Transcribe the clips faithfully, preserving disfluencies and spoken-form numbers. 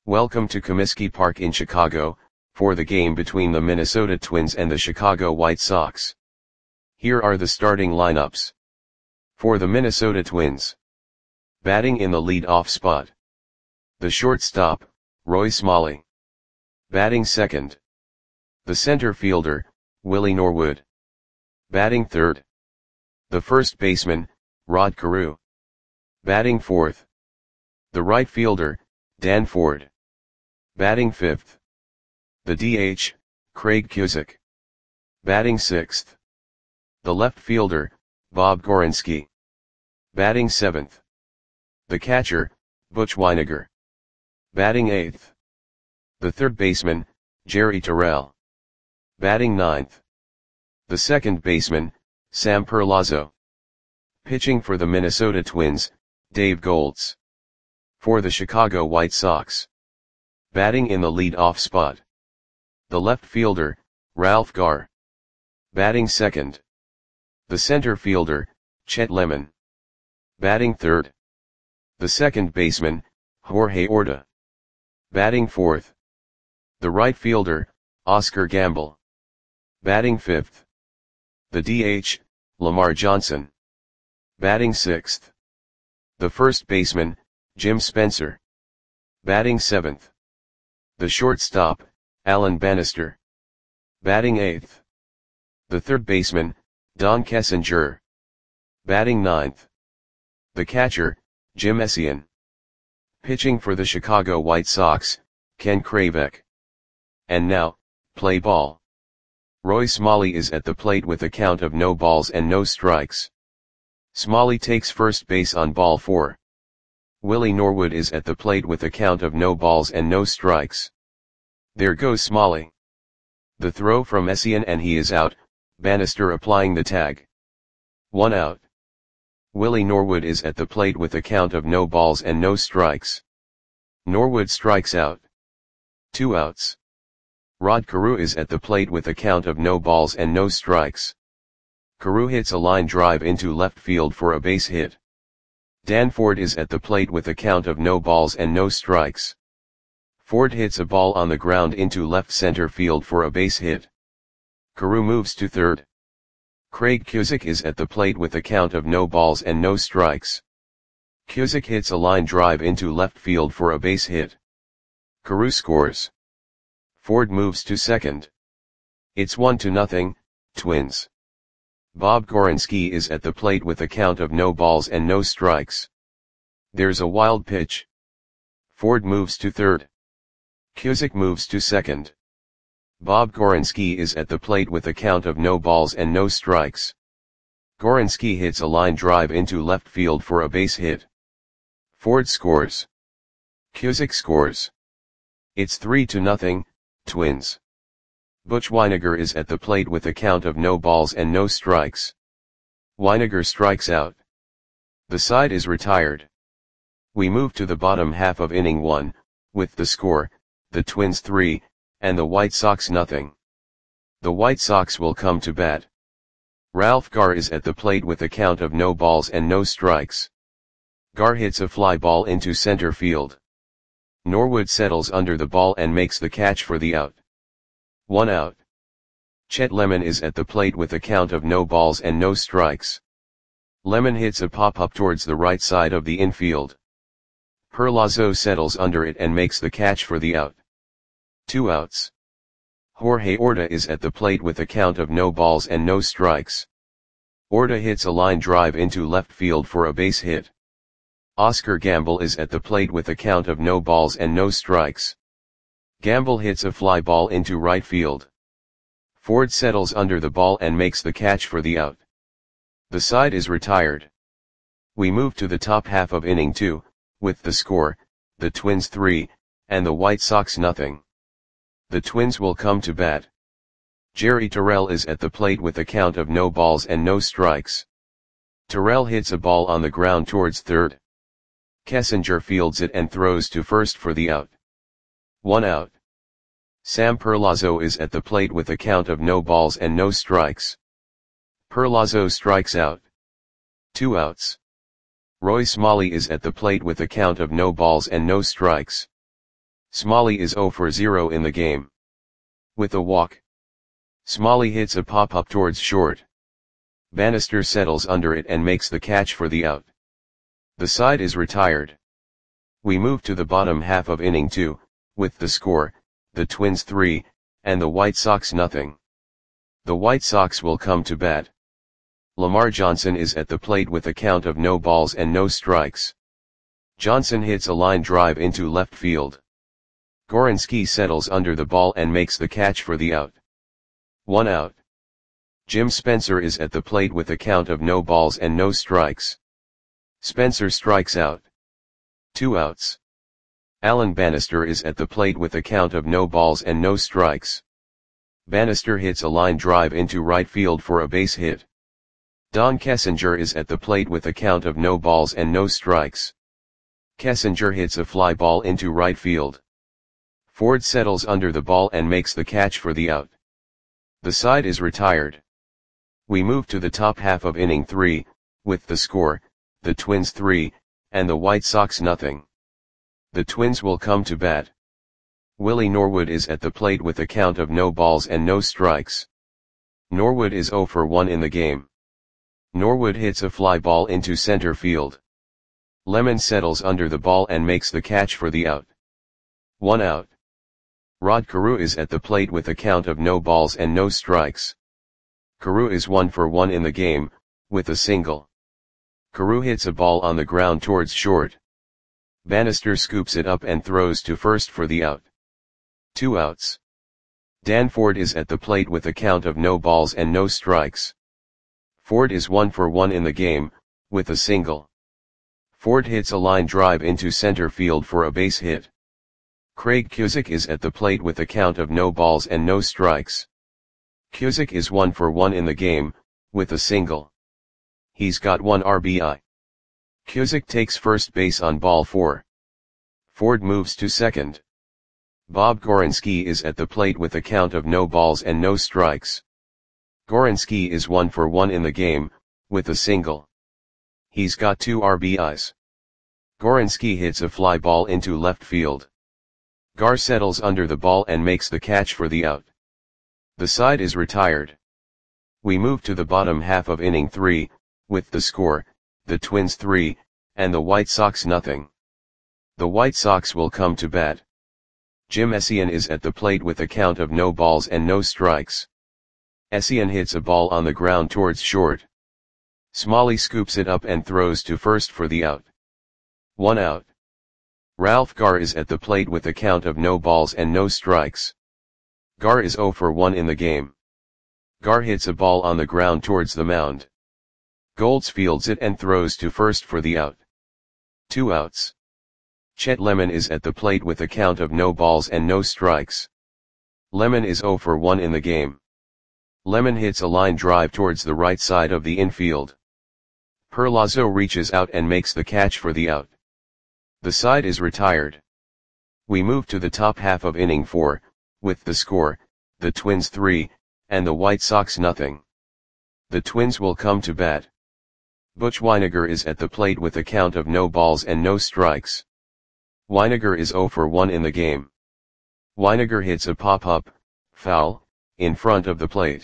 Welcome to Comiskey Park in Chicago, for the game between the Minnesota Twins and the Chicago White Sox. Here are the starting lineups. For the Minnesota Twins. Batting in the lead-off spot. The shortstop, Roy Smalley. Batting second. The center fielder, Willie Norwood. Batting third. The first baseman, Rod Carew. Batting fourth. The right fielder, Dan Ford. Batting fifth. The D H, Craig Cusick. Batting sixth. The left fielder, Bob Gorenski. Batting seventh. The catcher, Butch Wynegar. Batting eighth. The third baseman, Jerry Terrell. Batting ninth. The second baseman, Sam Perlazzo. Pitching for the Minnesota Twins, Dave Goltz. For the Chicago White Sox. Batting in the lead-off spot. The left fielder, Ralph Garr. Batting second. The center fielder, Chet Lemon. Batting third. The second baseman, Jorge Orta. Batting fourth. The right fielder, Oscar Gamble. Batting fifth. The D H, Lamar Johnson. Batting sixth. The first baseman, Jim Spencer. Batting seventh. The shortstop, Alan Bannister. Batting eighth. The third baseman, Don Kessinger. Batting ninth. The catcher, Jim Essien. Pitching for the Chicago White Sox, Ken Kravec. And now, play ball. Roy Smalley is at the plate with a count of no balls and no strikes. Smalley takes first base on ball four. Willie Norwood is at the plate with a count of no balls and no strikes. There goes Smalley. The throw from Essien and he is out, Bannister applying the tag. One out. Willie Norwood is at the plate with a count of no balls and no strikes. Norwood strikes out. Two outs. Rod Carew is at the plate with a count of no balls and no strikes. Carew hits a line drive into left field for a base hit. Dan Ford is at the plate with a count of no balls and no strikes. Ford hits a ball on the ground into left center field for a base hit. Carew moves to third. Craig Cusick is at the plate with a count of no balls and no strikes. Cusick hits a line drive into left field for a base hit. Carew scores. Ford moves to second. It's one to nothing, Twins. Bob Gorenski is at the plate with a count of no balls and no strikes. There's a wild pitch. Ford moves to third. Cusick moves to second. Bob Gorenski is at the plate with a count of no balls and no strikes. Gorenski hits a line drive into left field for a base hit. Ford scores. Cusick scores. It's three to nothing, Twins. Butch Wynegar is at the plate with a count of no balls and no strikes. Wynegar strikes out. The side is retired. We move to the bottom half of inning one, with the score, the Twins three, and the White Sox nothing. The White Sox will come to bat. Ralph Garr is at the plate with a count of no balls and no strikes. Garr hits a fly ball into center field. Norwood settles under the ball and makes the catch for the out. One out. Chet Lemon is at the plate with a count of no balls and no strikes. Lemon hits a pop-up towards the right side of the infield. Perlazzo settles under it and makes the catch for the out. Two outs. Jorge Orta is at the plate with a count of no balls and no strikes. Orta hits a line drive into left field for a base hit. Oscar Gamble is at the plate with a count of no balls and no strikes. Gamble hits a fly ball into right field. Ford settles under the ball and makes the catch for the out. The side is retired. We move to the top half of inning two, with the score, the Twins three, and the White Sox nothing. The Twins will come to bat. Jerry Terrell is at the plate with a count of no balls and no strikes. Terrell hits a ball on the ground towards third. Kessinger fields it and throws to first for the out. One out. Sam Perlazzo is at the plate with a count of no balls and no strikes. Perlazzo strikes out. Two outs. Roy Smalley is at the plate with a count of no balls and no strikes. Smalley is zero for zero in the game. With a walk, Smalley hits a pop-up towards short. Bannister settles under it and makes the catch for the out. The side is retired. We move to the bottom half of inning two, with the score, the Twins three, and the White Sox nothing. The White Sox will come to bat. Lamar Johnson is at the plate with a count of no balls and no strikes. Johnson hits a line drive into left field. Gorenski settles under the ball and makes the catch for the out. One out. Jim Spencer is at the plate with a count of no balls and no strikes. Spencer strikes out. Two outs. Alan Bannister is at the plate with a count of no balls and no strikes. Bannister hits a line drive into right field for a base hit. Don Kessinger is at the plate with a count of no balls and no strikes. Kessinger hits a fly ball into right field. Ford settles under the ball and makes the catch for the out. The side is retired. We move to the top half of inning three, with the score, the Twins three, and the White Sox nothing. The Twins will come to bat. Willie Norwood is at the plate with a count of no balls and no strikes. Norwood is zero for one in the game. Norwood hits a fly ball into center field. Lemon settles under the ball and makes the catch for the out. One out. Rod Carew is at the plate with a count of no balls and no strikes. Carew is one for one in the game, with a single. Carew hits a ball on the ground towards short. Bannister scoops it up and throws to first for the out. Two outs. Dan Ford is at the plate with a count of no balls and no strikes. Ford is one for one in the game, with a single. Ford hits a line drive into center field for a base hit. Craig Cusick is at the plate with a count of no balls and no strikes. Cusick is one for one in the game, with a single. He's got one R B I. Cusick takes first base on ball four. Ford moves to second. Bob Gorenski is at the plate with a count of no balls and no strikes. Gorenski is one for one in the game, with a single. He's got two R B Is. Gorenski hits a fly ball into left field. Gar settles under the ball and makes the catch for the out. The side is retired. We move to the bottom half of inning three, with the score, the Twins three, and the White Sox nothing. The White Sox will come to bat. Jim Essien is at the plate with a count of no balls and no strikes. Essien hits a ball on the ground towards short. Smalley scoops it up and throws to first for the out. One out. Ralph Gar is at the plate with a count of no balls and no strikes. Gar is zero for one in the game. Gar hits a ball on the ground towards the mound. Golds fields it and throws to first for the out. Two outs. Chet Lemon is at the plate with a count of no balls and no strikes. Lemon is zero for one in the game. Lemon hits a line drive towards the right side of the infield. Perlazo reaches out and makes the catch for the out. The side is retired. We move to the top half of inning four, with the score, the Twins three, and the White Sox nothing. The Twins will come to bat. Butch Wynegar is at the plate with a count of no balls and no strikes. Wynegar is zero for one in the game. Wynegar hits a pop-up, foul, in front of the plate.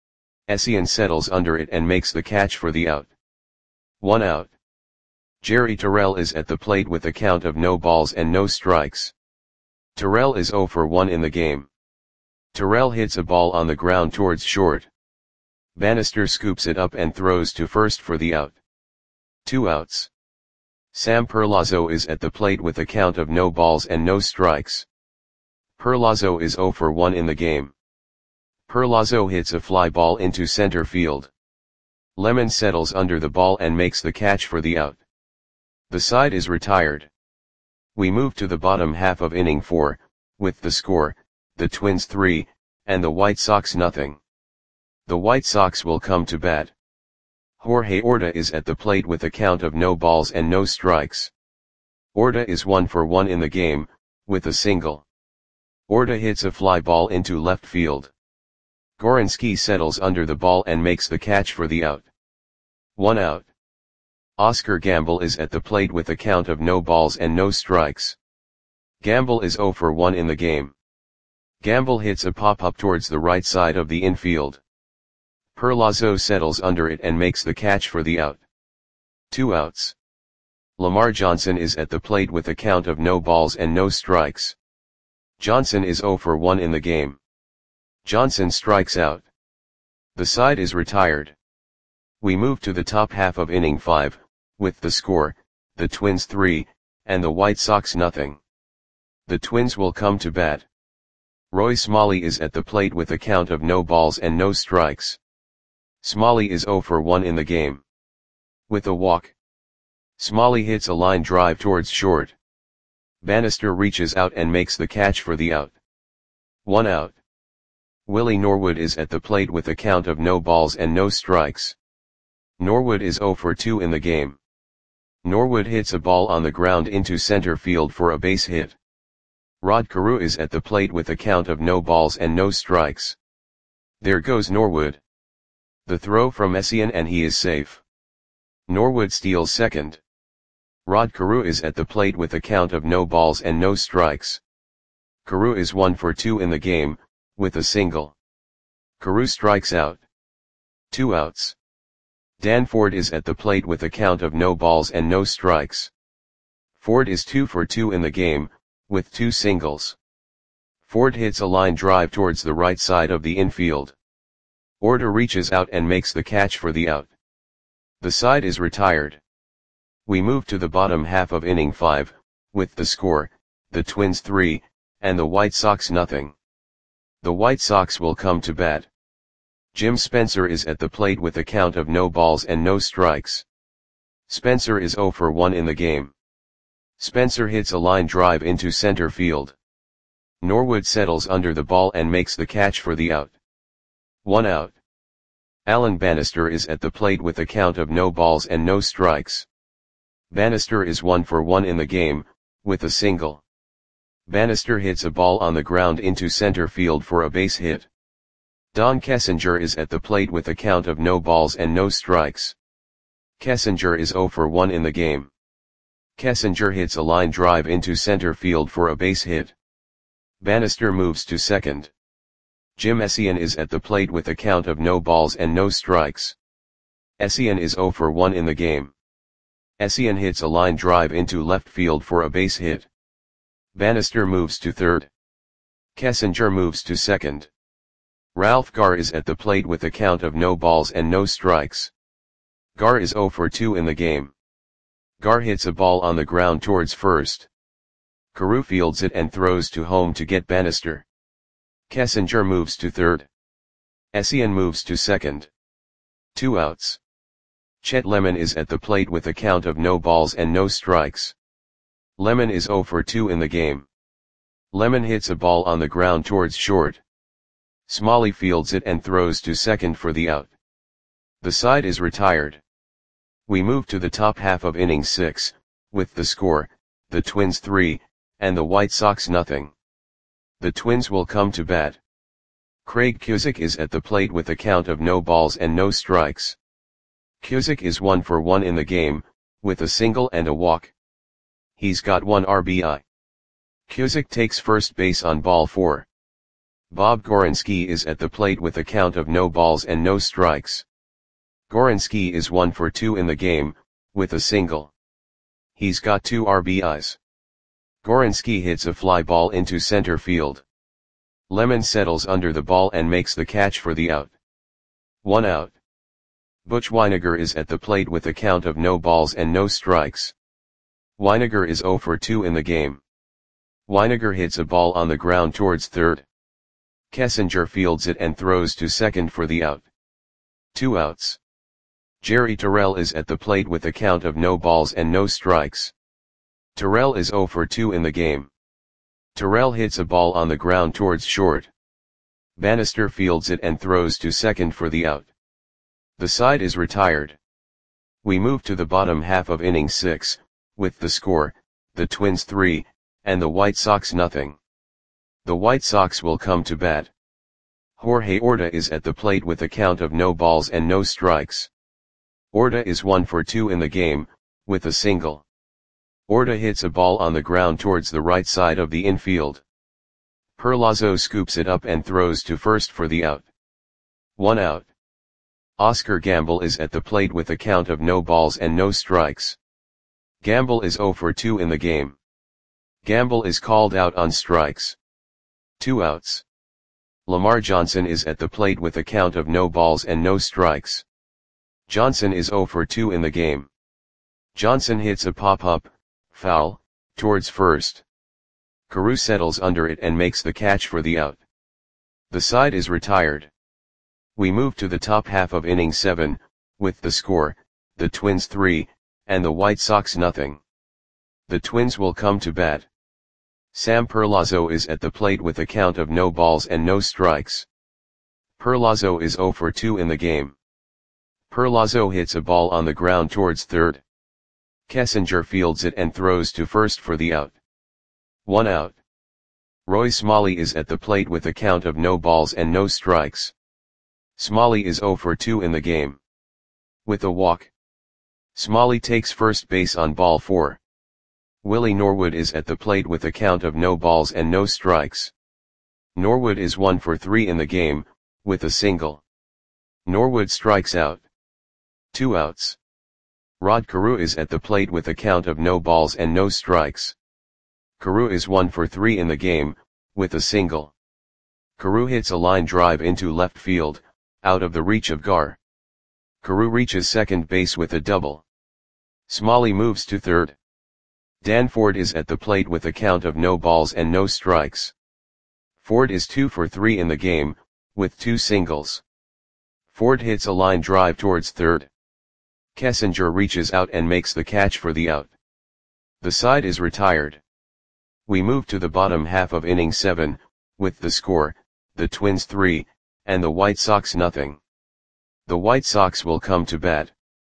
Essien settles under it and makes the catch for the out. One out. Jerry Terrell is at the plate with a count of no balls and no strikes. Terrell is zero for one in the game. Terrell hits a ball on the ground towards short. Bannister scoops it up and throws to first for the out. Two outs. Sam Perlazo is at the plate with a count of no balls and no strikes. Perlazo is zero for one in the game. Perlazo hits a fly ball into center field. Lemon settles under the ball and makes the catch for the out. The side is retired. We move to the bottom half of inning four, with the score, the Twins three, and the White Sox nothing. The White Sox will come to bat. Jorge Orta is at the plate with a count of no balls and no strikes. Orta is one for one in the game, with a single. Orta hits a fly ball into left field. Gorenski settles under the ball and makes the catch for the out. One out. Oscar Gamble is at the plate with a count of no balls and no strikes. Gamble is zero for one in the game. Gamble hits a pop-up towards the right side of the infield. Perlazo settles under it and makes the catch for the out. Two outs. Lamar Johnson is at the plate with a count of no balls and no strikes. Johnson is zero for one in the game. Johnson strikes out. The side is retired. We move to the top half of inning five, with the score, the Twins three, and the White Sox nothing. The Twins will come to bat. Roy Smalley is at the plate with a count of no balls and no strikes. Smalley is zero for one in the game. With a walk. Smalley hits a line drive towards short. Bannister reaches out and makes the catch for the out. One out. Willie Norwood is at the plate with a count of no balls and no strikes. Norwood is zero for two in the game. Norwood hits a ball on the ground into center field for a base hit. Rod Carew is at the plate with a count of no balls and no strikes. There goes Norwood. The throw from Essien and he is safe. Norwood steals second. Rod Carew is at the plate with a count of no balls and no strikes. Carew is one for two in the game, with a single. Carew strikes out. Two outs. Dan Ford is at the plate with a count of no balls and no strikes. Ford is two for two in the game, with two singles. Ford hits a line drive towards the right side of the infield. Orta reaches out and makes the catch for the out. The side is retired. We move to the bottom half of inning five, with the score, the Twins three, and the White Sox nothing. The White Sox will come to bat. Jim Spencer is at the plate with a count of no balls and no strikes. Spencer is zero for one in the game. Spencer hits a line drive into center field. Norwood settles under the ball and makes the catch for the out. One out. Alan Bannister is at the plate with a count of no balls and no strikes. Bannister is one for one in the game, with a single. Bannister hits a ball on the ground into center field for a base hit. Don Kessinger is at the plate with a count of no balls and no strikes. Kessinger is zero for one in the game. Kessinger hits a line drive into center field for a base hit. Bannister moves to second. Jim Essien is at the plate with a count of no balls and no strikes. Essien is zero for one in the game. Essien hits a line drive into left field for a base hit. Bannister moves to third. Kessinger moves to second. Ralph Garr is at the plate with a count of no balls and no strikes. Garr is zero for two in the game. Garr hits a ball on the ground towards first. Carew fields it and throws to home to get Bannister. Kessinger moves to third. Essien moves to second. Two outs. Chet Lemon is at the plate with a count of no balls and no strikes. Lemon is zero for two in the game. Lemon hits a ball on the ground towards short. Smalley fields it and throws to second for the out. The side is retired. We move to the top half of inning six, with the score, the Twins three, and the White Sox nothing. The Twins will come to bat. Craig Cusick is at the plate with a count of no balls and no strikes. Cusick is one for one in the game, with a single and a walk. He's got one R B I. Cusick takes first base on ball four. Bob Gorenski is at the plate with a count of no balls and no strikes. Gorenski is one for two in the game, with a single. He's got two R B Is. Gorenski hits a fly ball into center field. Lemon settles under the ball and makes the catch for the out. One out. Butch Wynegar is at the plate with a count of no balls and no strikes. Wynegar is zero for two in the game. Wynegar hits a ball on the ground towards third. Kessinger fields it and throws to second for the out. Two outs. Jerry Terrell is at the plate with a count of no balls and no strikes. Terrell is zero for two in the game. Terrell hits a ball on the ground towards short. Bannister fields it and throws to second for the out. The side is retired. We move to the bottom half of inning six, with the score, the Twins three, and the White Sox nothing. The White Sox will come to bat. Jorge Orta is at the plate with a count of no balls and no strikes. Orta is one for two in the game, with a single. Orta hits a ball on the ground towards the right side of the infield. Perlazo scoops it up and throws to first for the out. One out. Oscar Gamble is at the plate with a count of no balls and no strikes. Gamble is zero for two in the game. Gamble is called out on strikes. Two outs. Lamar Johnson is at the plate with a count of no balls and no strikes. Johnson is zero for two in the game. Johnson hits a pop-up, foul, towards first. Carew settles under it and makes the catch for the out. The side is retired. We move to the top half of inning seven, with the score, the Twins three, and the White Sox nothing. The Twins will come to bat. Sam Perlazo is at the plate with a count of no balls and no strikes. Perlazo is zero for two in the game. Perlazo hits a ball on the ground towards third. Kessinger fields it and throws to first for the out. One out. Roy Smalley is at the plate with a count of no balls and no strikes. Smalley is zero for two in the game. With a walk. Smalley takes first base on ball four. Willie Norwood is at the plate with a count of no balls and no strikes. Norwood is one for three in the game, with a single. Norwood strikes out. Two outs. Rod Carew is at the plate with a count of no balls and no strikes. Carew is one for three in the game, with a single. Carew hits a line drive into left field, out of the reach of Gar. Carew reaches second base with a double. Smalley moves to third. Dan Ford is at the plate with a count of no balls and no strikes. Ford is two for three in the game, with two singles. Ford hits a line drive towards third. Kessinger reaches out and makes the catch for the out. The side is retired. We move to the bottom half of inning seven, with the score, the Twins three, and the White Sox nothing. The White Sox will come to bat.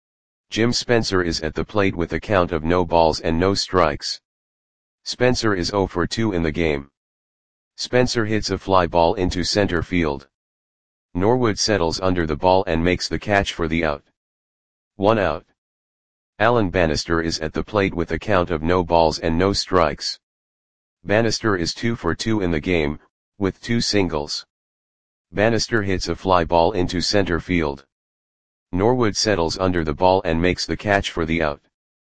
Jim Spencer is at the plate with a count of no balls and no strikes. Spencer is zero for two in the game. Spencer hits a fly ball into center field. Norwood settles under the ball and makes the catch for the out. One out. Alan Bannister is at the plate with a count of no balls and no strikes. Bannister is two for two in the game, with two singles. Bannister hits a fly ball into center field. Norwood settles under the ball and makes the catch for the out.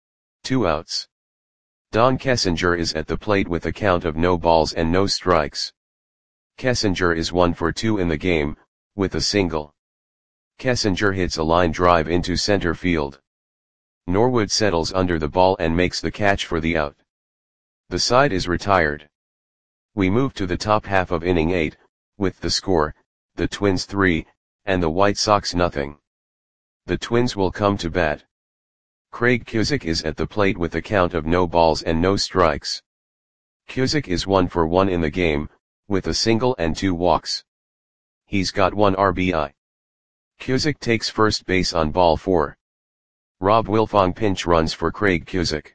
Two outs. Don Kessinger is at the plate with a count of no balls and no strikes. Kessinger is one for two in the game, with a single. Kessinger hits a line drive into center field. Norwood settles under the ball and makes the catch for the out. The side is retired. We move to the top half of inning eight, with the score, the Twins three, and the White Sox nothing. The Twins will come to bat. Craig Cusick is at the plate with a count of no balls and no strikes. Cusick is one for one in the game, with a single and two walks. He's got one R B I. Cusick takes first base on ball four. Rob Wilfong pinch runs for Craig Cusick.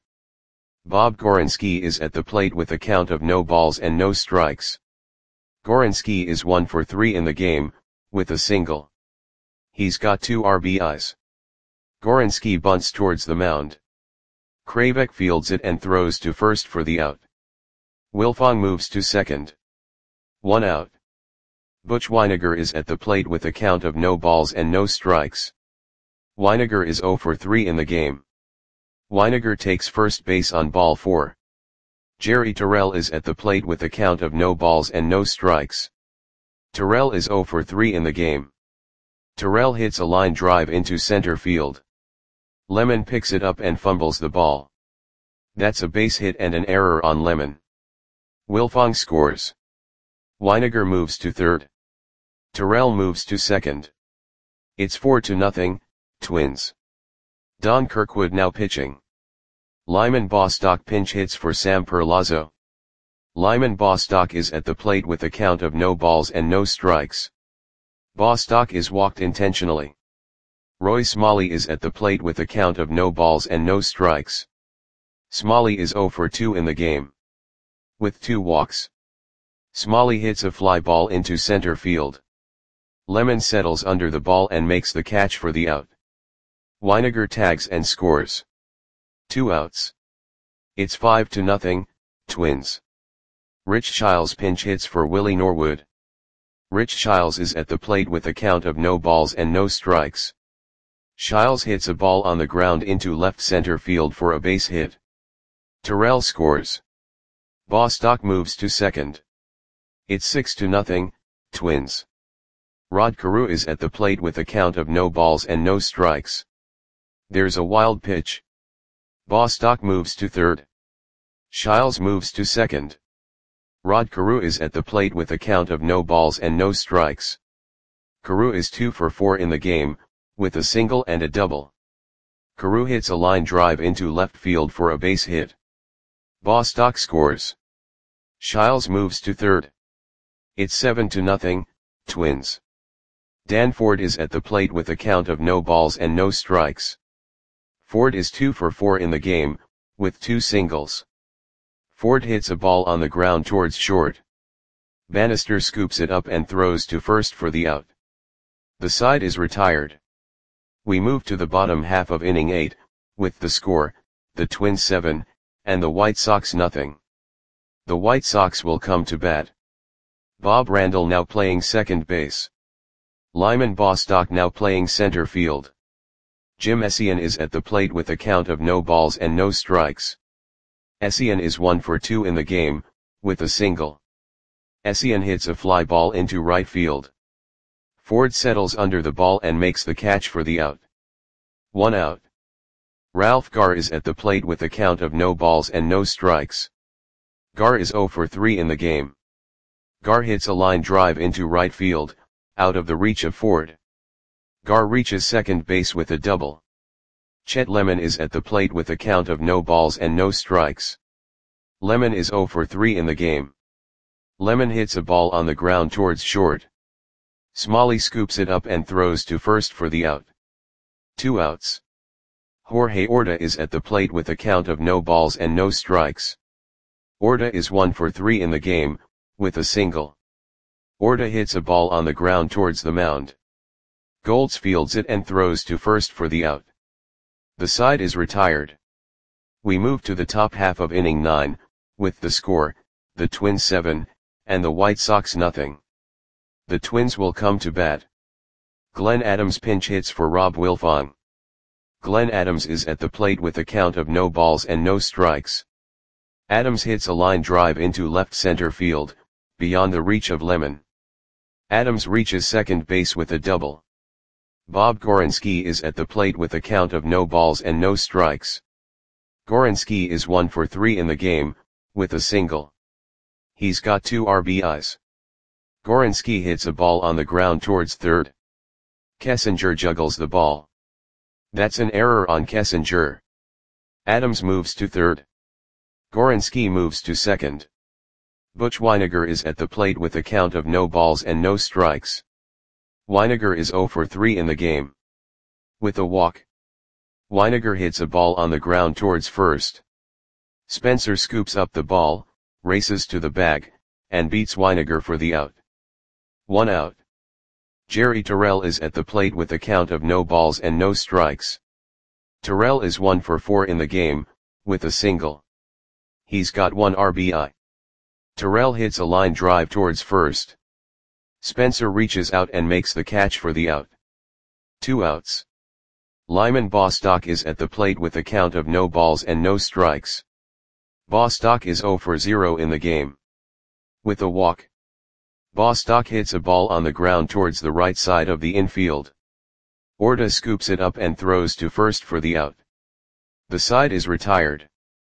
Bob Gorinski is at the plate with a count of no balls and no strikes. Gorinski is one for three in the game, with a single. He's got two R B Is. Gorinski bunts towards the mound. Kravec fields it and throws to first for the out. Wilfong moves to second. One out. Butch Weiniger is at the plate with a count of no balls and no strikes. Weiniger is zero for three in the game. Weiniger takes first base on ball four. Jerry Terrell is at the plate with a count of no balls and no strikes. Terrell is zero for three in the game. Terrell hits a line drive into center field. Lemon picks it up and fumbles the ball. That's a base hit and an error on Lemon. Wilfong scores. Weiniger moves to third. Terrell moves to second. It's four to nothing, Twins. Don Kirkwood now pitching. Lyman Bostock pinch hits for Sam Perlazo. Lyman Bostock is at the plate with a count of no balls and no strikes. Bostock is walked intentionally. Roy Smalley is at the plate with a count of no balls and no strikes. Smalley is zero for two in the game. With two walks. Smalley hits a fly ball into center field. Lemon settles under the ball and makes the catch for the out. Weiniger tags and scores. Two outs. It's five to nothing, Twins. Rich Chiles pinch hits for Willie Norwood. Rich Chiles is at the plate with a count of no balls and no strikes. Chiles hits a ball on the ground into left center field for a base hit. Terrell scores. Bostock moves to second. It's six to nothing, Twins. Rod Carew is at the plate with a count of no balls and no strikes. There's a wild pitch. Bostock moves to third. Chiles moves to second. Rod Carew is at the plate with a count of no balls and no strikes. Carew is two for four in the game, with a single and a double. Carew hits a line drive into left field for a base hit. Bostock scores. Chiles moves to third. It's seven to nothing, Twins. Dan Ford is at the plate with a count of no balls and no strikes. Ford is two for four in the game, with two singles. Ford hits a ball on the ground towards short. Bannister scoops it up and throws to first for the out. The side is retired. We move to the bottom half of inning eight, with the score, the Twins seven, and the White Sox nothing. The White Sox will come to bat. Bob Randall now playing second base. Lyman Bostock now playing center field. Jim Essien is at the plate with a count of no balls and no strikes. Essien is one for two in the game, with a single. Essien hits a fly ball into right field. Ford settles under the ball and makes the catch for the out. One out. Ralph Garr is at the plate with a count of no balls and no strikes. Garr is zero for three in the game. Garr hits a line drive into right field, out of the reach of Ford. Garr reaches second base with a double. Chet Lemon is at the plate with a count of no balls and no strikes. Lemon is zero for three in the game. Lemon hits a ball on the ground towards short. Smalley scoops it up and throws to first for the out. Two outs. Jorge Orta is at the plate with a count of no balls and no strikes. Orta is one for three in the game, with a single. Orta hits a ball on the ground towards the mound. Golds fields it and throws to first for the out. The side is retired. We move to the top half of inning nine, with the score, the Twins seven, and the White Sox nothing. The Twins will come to bat. Glenn Adams pinch hits for Rob Wilfong. Glenn Adams is at the plate with a count of no balls and no strikes. Adams hits a line drive into left center field, beyond the reach of Lemon. Adams reaches second base with a double. Bob Gorenski is at the plate with a count of no balls and no strikes. Gorenski is one for three in the game, with a single. He's got two R B Is. Gorenski hits a ball on the ground towards third. Kessinger juggles the ball. That's an error on Kessinger. Adams moves to third. Gorenski moves to second. Butch Weiniger is at the plate with a count of no balls and no strikes. Weiniger is zero for three in the game. With a walk. Weiniger hits a ball on the ground towards first. Spencer scoops up the ball, races to the bag, and beats Weiniger for the out. One out. Jerry Terrell is at the plate with a count of no balls and no strikes. Terrell is one for four in the game, with a single. He's got one R B I. Terrell hits a line drive towards first. Spencer reaches out and makes the catch for the out. Two outs. Lyman Bostock is at the plate with a count of no balls and no strikes. Bostock is zero for zero in the game. With a walk. Bostock hits a ball on the ground towards the right side of the infield. Orta scoops it up and throws to first for the out. The side is retired.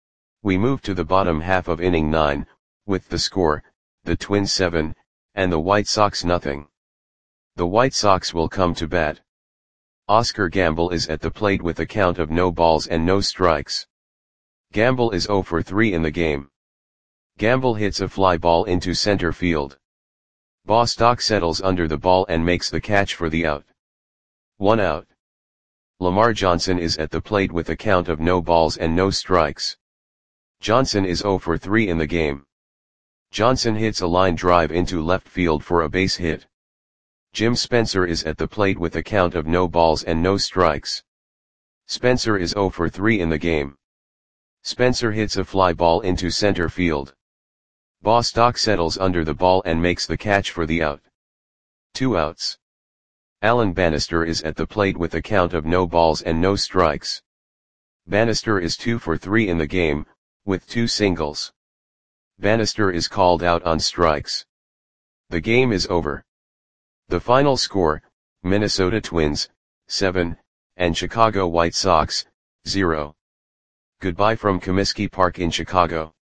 We move to the bottom half of inning nine, with the score, the Twins seven, and the White Sox nothing. The White Sox will come to bat. Oscar Gamble is at the plate with a count of no balls and no strikes. Gamble is zero for three in the game. Gamble hits a fly ball into center field. Bostock settles under the ball and makes the catch for the out. One out. Lamar Johnson is at the plate with a count of no balls and no strikes. Johnson is zero for three in the game. Johnson hits a line drive into left field for a base hit. Jim Spencer is at the plate with a count of no balls and no strikes. Spencer is zero for three in the game. Spencer hits a fly ball into center field. Bostock settles under the ball and makes the catch for the out. Two outs. Alan Bannister is at the plate with a count of no balls and no strikes. Bannister is two for three in the game, with two singles. Bannister is called out on strikes. The game is over. The final score, Minnesota Twins, seven, and Chicago White Sox, zero. Goodbye from Comiskey Park in Chicago.